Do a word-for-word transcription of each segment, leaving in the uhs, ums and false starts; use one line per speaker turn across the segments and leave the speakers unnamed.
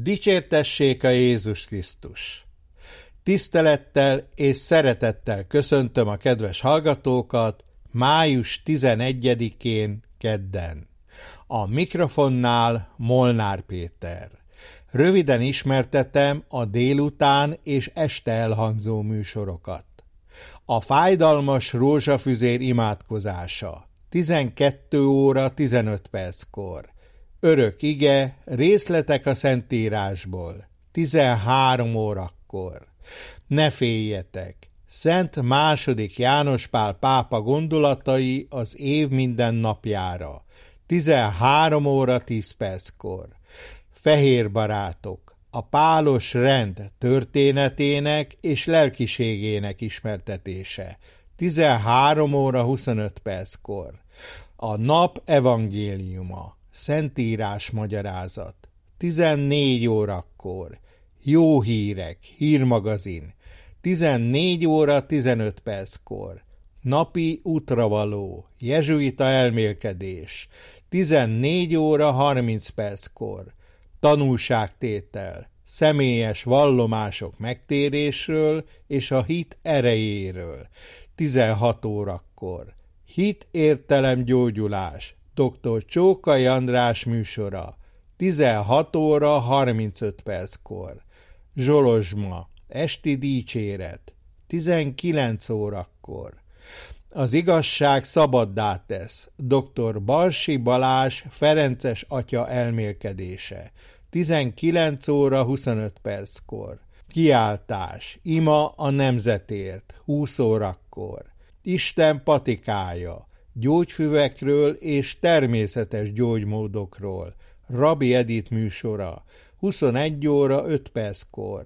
Dicsértessék a Jézus Krisztus! Tisztelettel és szeretettel köszöntöm a kedves hallgatókat május tizenegyedikén kedden. A mikrofonnál Molnár Péter. Röviden ismertetem a délután és este elhangzó műsorokat. A fájdalmas rózsafüzér imádkozása tizenkettő óra tizenöt perckor. Örök ige, részletek a Szentírásból tizenhárom órakor. Ne féljetek! Szent második János Pál pápa gondolatai az év minden napjára tizenhárom óra tíz perckor. Fehér barátok, a pálos rend történetének és lelkiségének ismertetése tizenhárom óra huszonöt perckor. A nap evangéliuma, Szentírás magyarázat tizennégy órakor. Jó hírek, hírmagazin tizennégy óra tizenöt perckor. Napi útravaló, jezsuita elmélkedés tizennégy óra harminc perckor. Tanulságtétel, személyes vallomások megtérésről és a hit erejéről tizenhat órakor. Hit, értelem, gyógyulás, dr. Csókai András műsora tizenhat óra harmincöt perckor. Zsolozsma, esti dicséret tizenkilenc órakor. Az igazság szabaddá tesz, dr. Balsi Balázs Ferences atya elmélkedése tizenkilenc óra huszonöt perckor. Kiáltás, ima a nemzetért húsz órakor. Isten patikája, gyógyfüvekről és természetes gyógymódokról, Rabbi Edith műsora huszonegy óra öt perckor.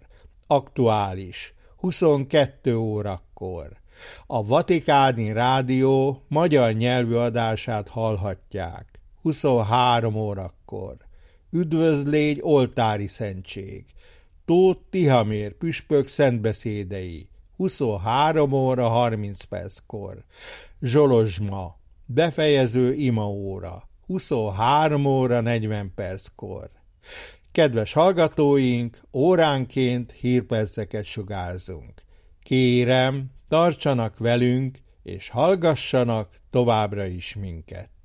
Aktuális, huszonkettő órakor. A Vatikáni Rádió magyar nyelvű adását hallhatják huszonhárom órakor. Üdvözlégy oltári szentség, Tóth Tihamér püspök szentbeszédei huszonhárom óra harminc perckor. Zsolozsma, befejező imaóra huszonhárom óra negyven perckor. Kedves hallgatóink, óránként hírperceket sugárzunk. Kérem, tartsanak velünk, és hallgassanak továbbra is minket.